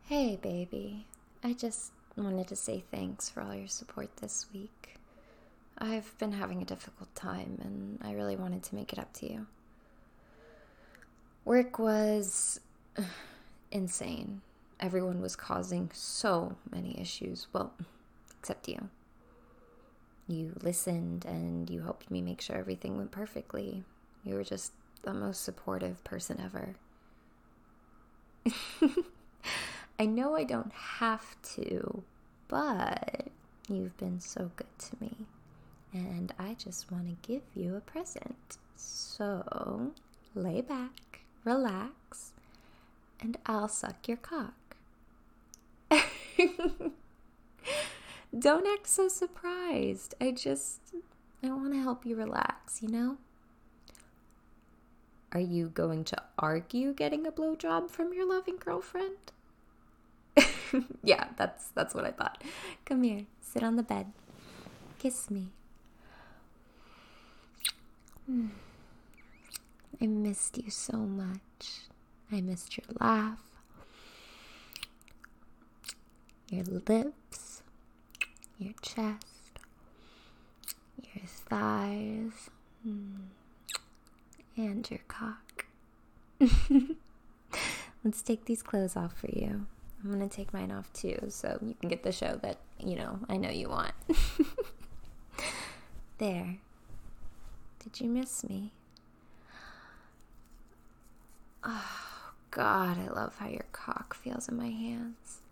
Hey, baby. I just wanted to say thanks for all your support this week. I've been having a difficult time, and I really wanted to make it up to you. Work was insane. Everyone was causing so many issues. Well, except you. You listened, and you helped me make sure everything went perfectly. You were just the most supportive person ever. I know I don't have to, but you've been so good to me, and I just want to give you a present. So, lay back, relax, and I'll suck your cock. Don't act so surprised. I want to help you relax, you know? Are you going to argue getting a blowjob from your loving girlfriend? Yeah, that's what I thought. Come here, sit on the bed. Kiss me. I missed you so much. I missed your laugh, your lips, your chest, your thighs, and your cock. Let's take these clothes off for you. I'm going to take mine off too, so you can get the show that, I know you want. There. Did you miss me? Oh, God, I love how your cock feels in my hands.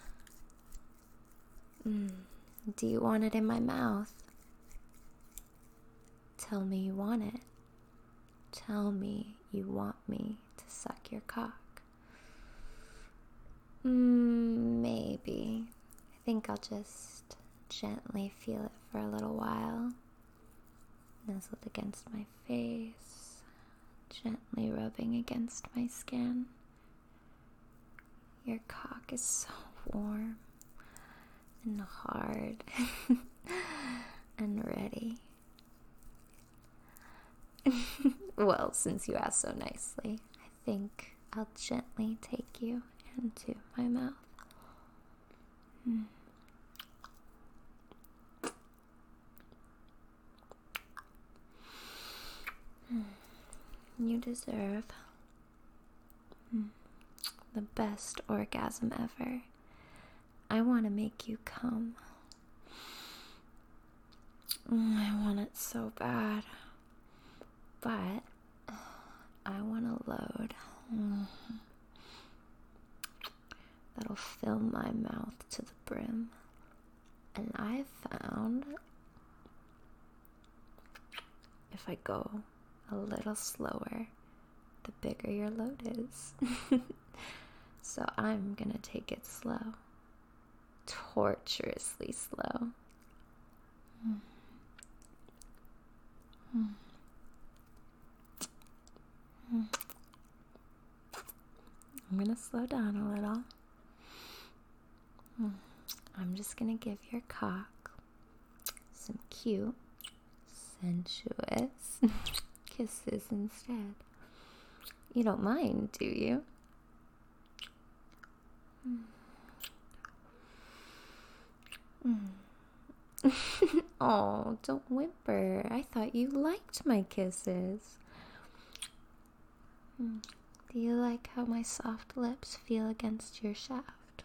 Do you want it in my mouth? Tell me you want it. Tell me you want me to suck your cock. Maybe. I think I'll just gently feel it for a little while. Nuzzled against my face, gently rubbing against my skin. Your cock is so warm and hard and ready. Well, since you asked so nicely, I think I'll gently take you into my mouth. You deserve the best orgasm ever. I want to make you come. I want it so bad. But I want to load. That'll fill my mouth to the brim. And I've found if I go a little slower, the bigger your load is. So I'm gonna take it slow. Torturously slow. I'm gonna slow down a little. I'm just gonna give your cock some cute, sensuous kisses instead. You don't mind, do you? Oh, don't whimper. I thought you liked my kisses. Do you like how my soft lips feel against your shaft?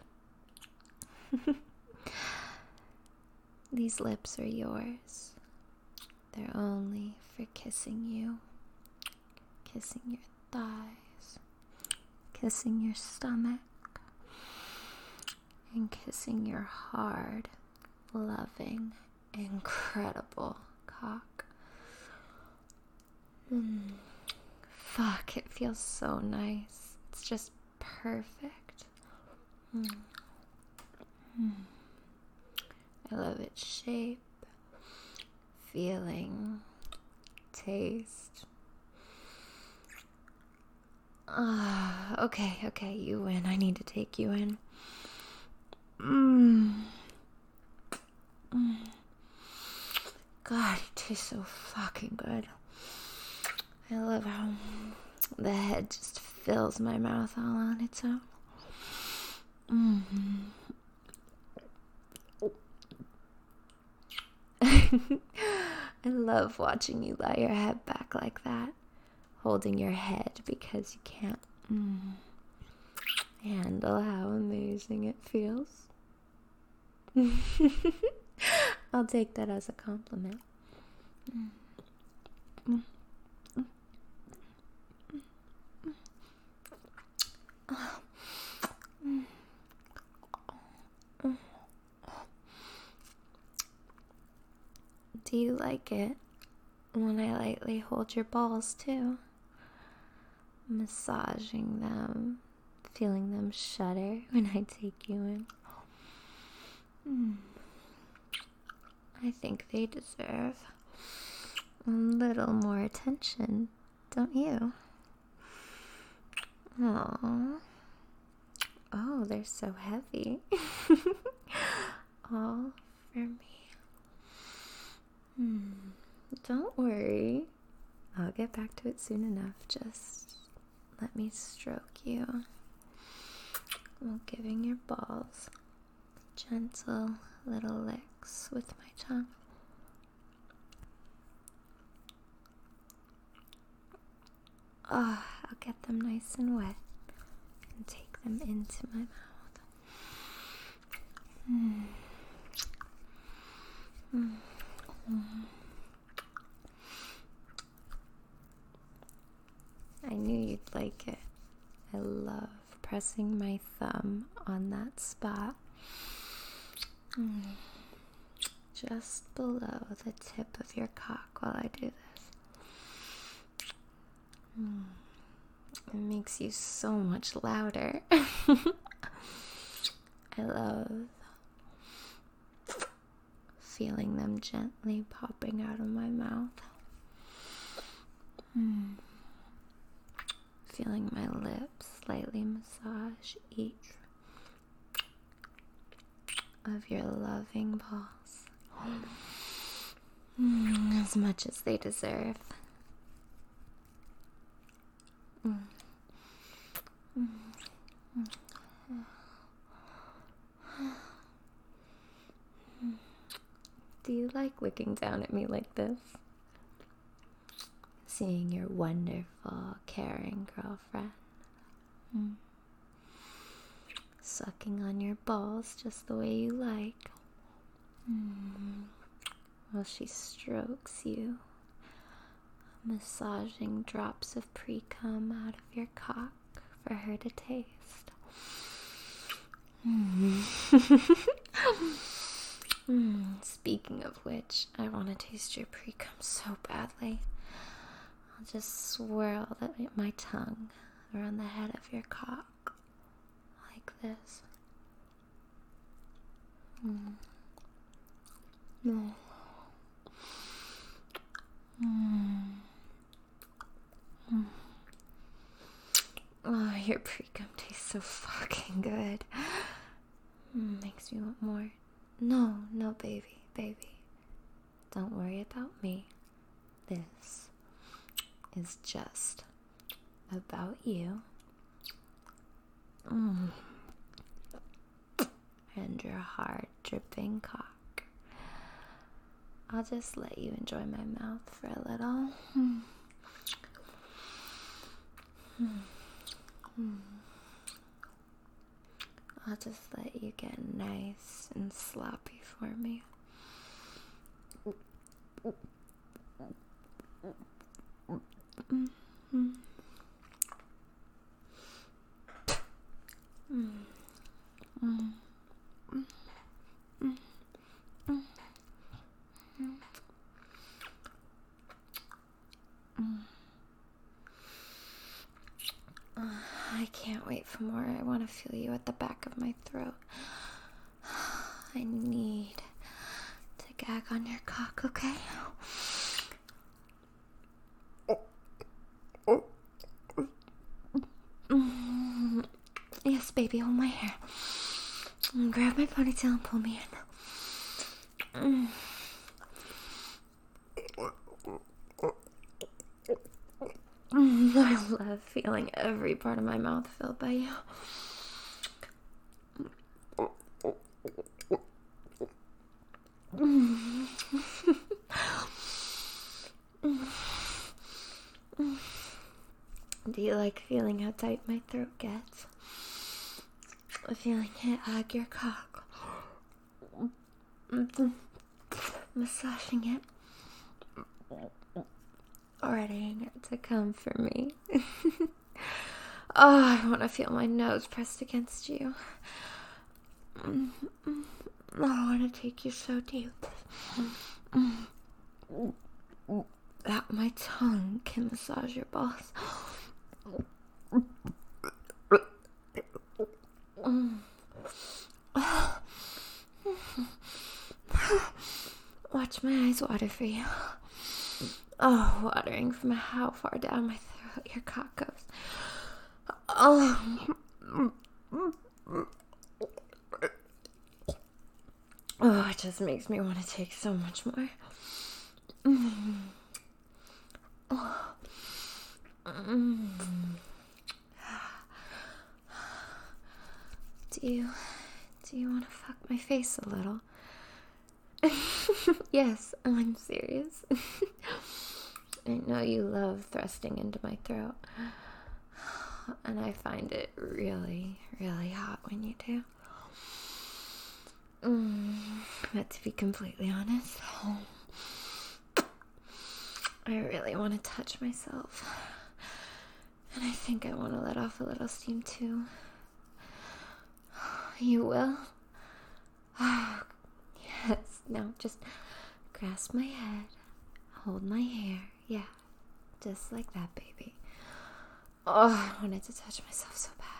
These lips are yours. They're only for kissing you. Kissing your thighs. Kissing your stomach. And kissing your hard, loving, incredible cock. Fuck, it feels so nice. It's just perfect. I love its shape, feeling, taste. Okay, you win. I need to take you in. God, it tastes so fucking good. I love how the head just fills my mouth all on its own. Mm. I love watching you lie your head back like that, holding your head because you can't handle how amazing it feels. I'll take that as a compliment. Do you like it when I lightly hold your balls too? Massaging them, feeling them shudder when I take you in. I think they deserve a little more attention, don't you? Aww. Oh, they're so heavy. All for me. Don't worry. I'll get back to it soon enough. Just let me stroke you while giving your balls gentle little licks with my tongue. Oh, I'll get them nice and wet and take them into my mouth. I knew you'd like it. I love pressing my thumb on that spot. Just below the tip of your cock while I do this. It makes you so much louder. I love feeling them gently popping out of my mouth. Feeling my lips slightly massage each of your loving balls. As much as they deserve. Do you like looking down at me like this? Seeing your wonderful, caring girlfriend. Sucking on your balls just the way you like. While she strokes you, massaging drops of pre-cum out of your cock for her to taste. Speaking of which, I want to taste your pre-cum so badly. I'll just swirl my tongue around the head of your cock, like this. Oh, your pre-cum tastes so fucking good. Makes me want more. No, baby. Don't worry about me. This is just about you. And your hard dripping cock. I'll just let you enjoy my mouth for a little. I'll just let you get nice and sloppy for me. I can't wait for more. I want to feel you at the back of my throat. I need to gag on your cock, okay? Yes, baby, hold my hair. Grab my ponytail and pull me in. I love feeling every part of my mouth filled by you. Do you like feeling how tight my throat gets? Feeling it hug your cock. Massaging it. Readying it to come for me. Oh, I want to feel my nose pressed against you. Oh, I want to take you so deep that my tongue can massage your balls. Watch my eyes water for you. Oh, watering from how far down my throat your cock goes. Oh, it just makes me want to take so much more. Do you want to fuck my face a little? Yes, I'm serious. I know you love thrusting into my throat. And I find it really, really hot when you do. But to be completely honest, I really want to touch myself. And I think I want to let off a little steam too. You will? Oh, yes. Now just grasp my head, hold my hair. Yeah, just like that, baby. Oh, I wanted to touch myself so bad.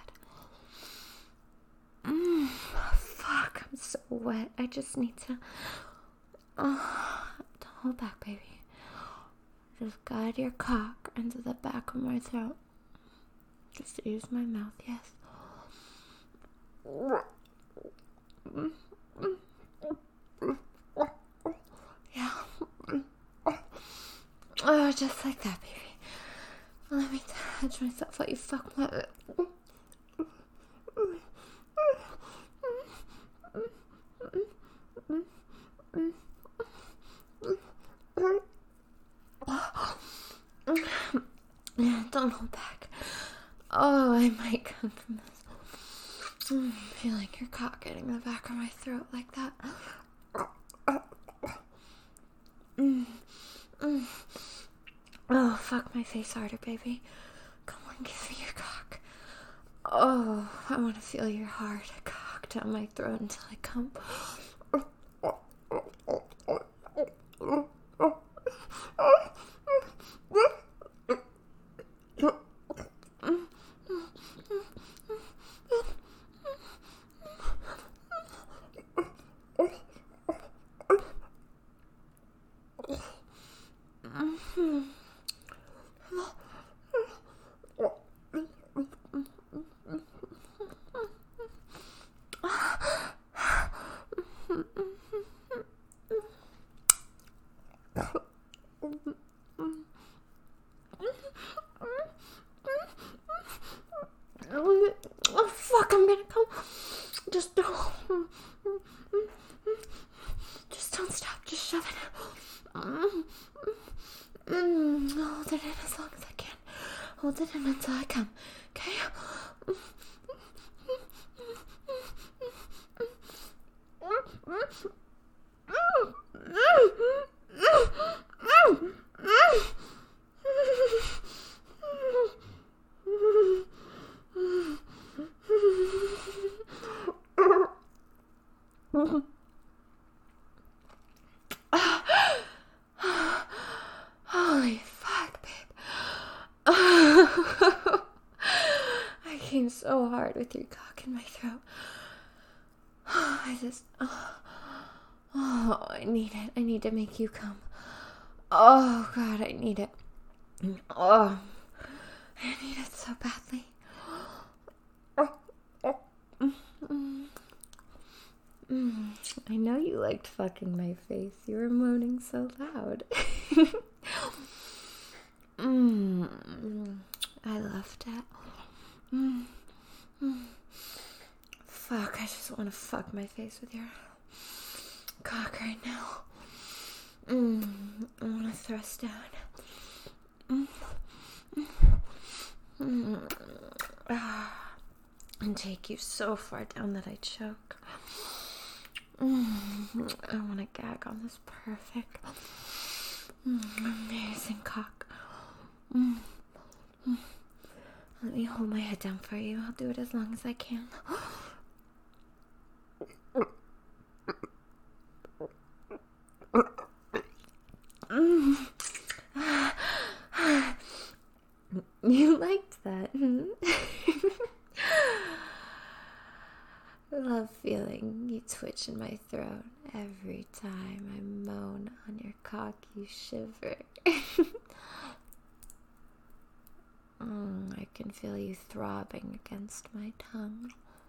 Fuck, I'm so wet. I just need to... don't hold back, baby. Just guide your cock into the back of my throat. Just use my mouth, yes. Yeah. Oh, just like that, baby. Let me touch myself while you fuck my... Yeah, don't hold back. Oh, I might come from this. Feel like your cock getting the back of my throat like that. Oh, fuck my face harder, baby. Come on, give me your cock. Oh, I want to feel your hard cock down my throat until I come. Oh, fuck, I'm gonna come. Just don't stop. Just shove it. Hold it in as long as I can. Hold it in until I come. Okay? Holy fuck, babe. I came so hard with your cock in my throat. I need it. I need to make you come. Oh, God, I need it. Oh, I need it so badly. I know you liked fucking my face. You were moaning so loud. I loved it. Fuck, I just want to fuck my face with your cock right now. I want to thrust down. And take you so far down that I choke. I want to gag on this perfect, amazing cock. Let me hold my head down for you. I'll do it as long as I can. You liked that. I love feeling you twitch in my throat every time I moan on your cock. You shiver. I can feel you throbbing against my tongue.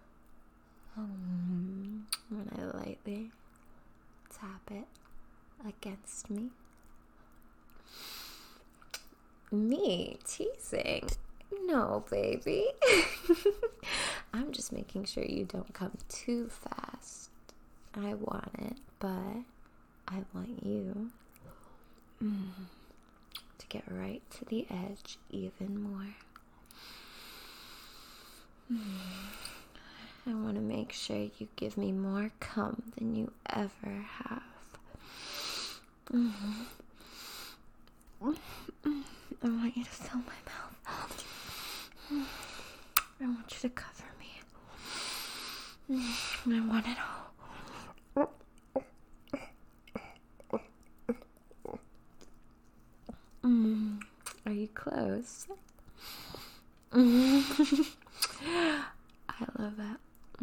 When I lightly tap it against me. Me teasing? No, baby. I'm just making sure you don't come too fast. I want it, but I want you to get right to the edge even more. I want to make sure you give me more cum than you ever have. I want you to fill my mouth. I want you to cover me. I want it all. Are you close? I love that.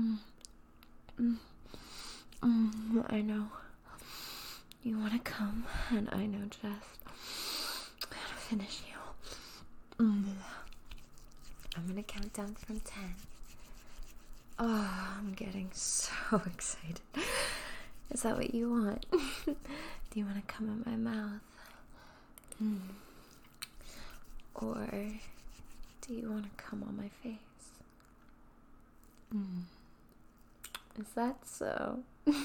I know you want to come, and I know just how to finish you. I'm gonna count down from 10. Oh, I'm getting so excited. Is that what you want? Do you want to come in my mouth? Or do you want to come on my face? Is that so?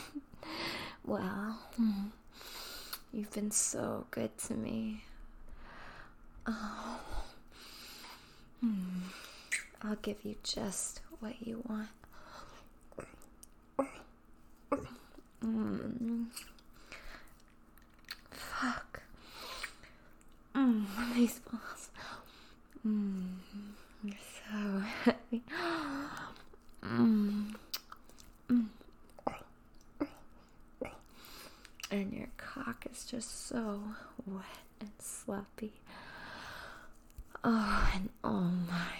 Well, you've been so good to me. Oh. I'll give you just what you want. Fuck. These balls. You're so heavy. And your cock is just so wet and sloppy. Oh, and all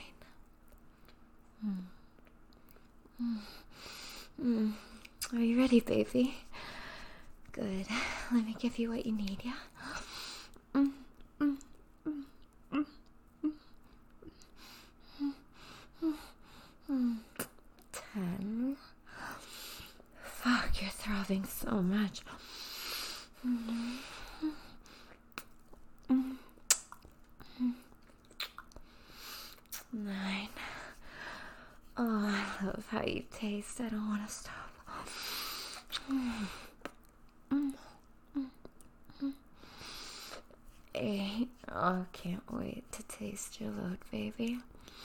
mine. Are you ready, baby? Good. Let me give you what you need, yeah? 10. Fuck, you're throbbing so much. 9. Oh, I love how you taste. I don't want to stop. 8. Oh, I can't wait to taste your load, baby.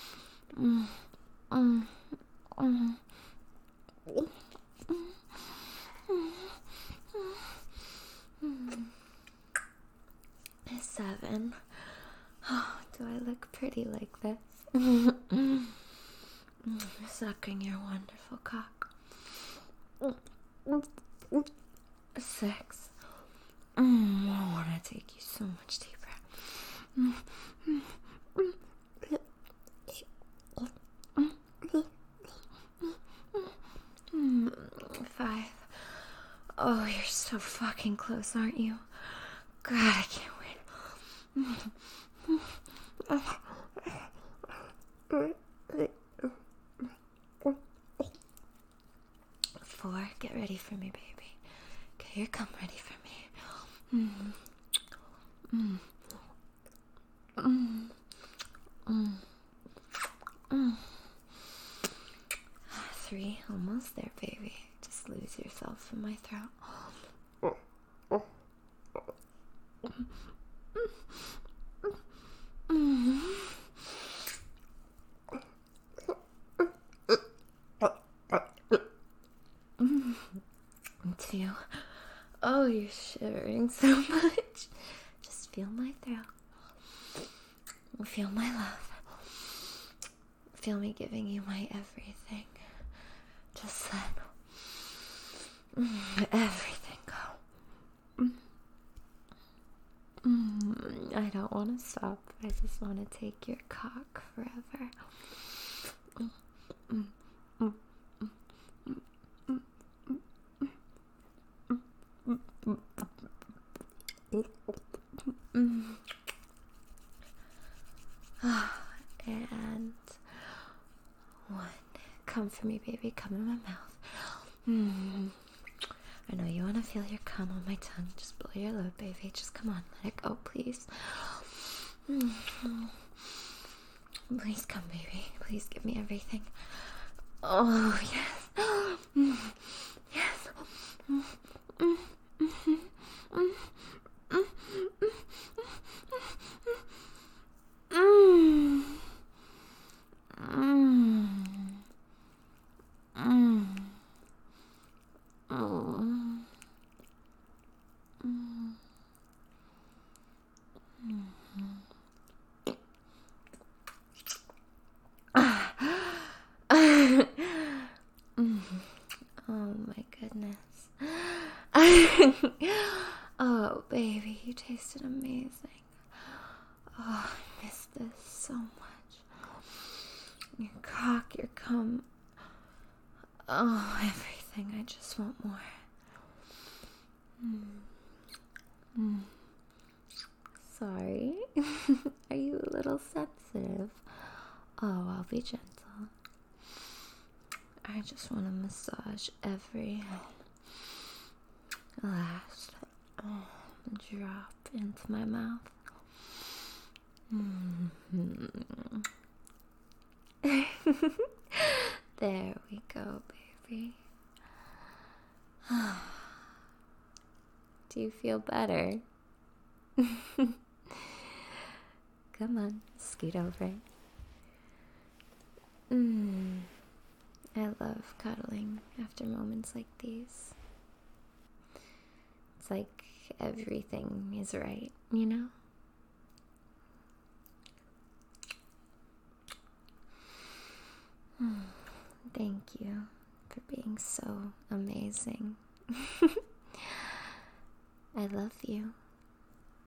7. Oh, do I look pretty like this? Sucking your wonderful cock. 6. I want to take you so much deeper. 5. Oh, you're so fucking close, aren't you? God, I can't wait. 4. Get ready for me, baby. Get your cum ready for me. 3. Almost there, baby. Just lose yourself in my throat. Feel. Oh, you're shivering so much. Just feel my throat. Feel my love. Feel me giving you my everything. Just let everything go. I don't want to stop. I just want to take your cock forever. And one. Come for me, baby. Come in my mouth. I know you want to feel your cum on my tongue. Just blow your load, baby. Just come on. Let it go, please. Please come, baby. Please give me everything. Oh, yes. Yes. Oh my goodness. Oh, baby, you tasted amazing. Oh, I miss this so much. Your cock, your cum. Oh, everything. I just want more. Sorry. Are you a little sensitive? Oh, I'll be gentle. I just want to massage every last drop into my mouth. There we go, baby. Do you feel better? Come on, scoot over. I love cuddling after moments like these. It's like everything is right, you know? Thank you for being so amazing. I love you.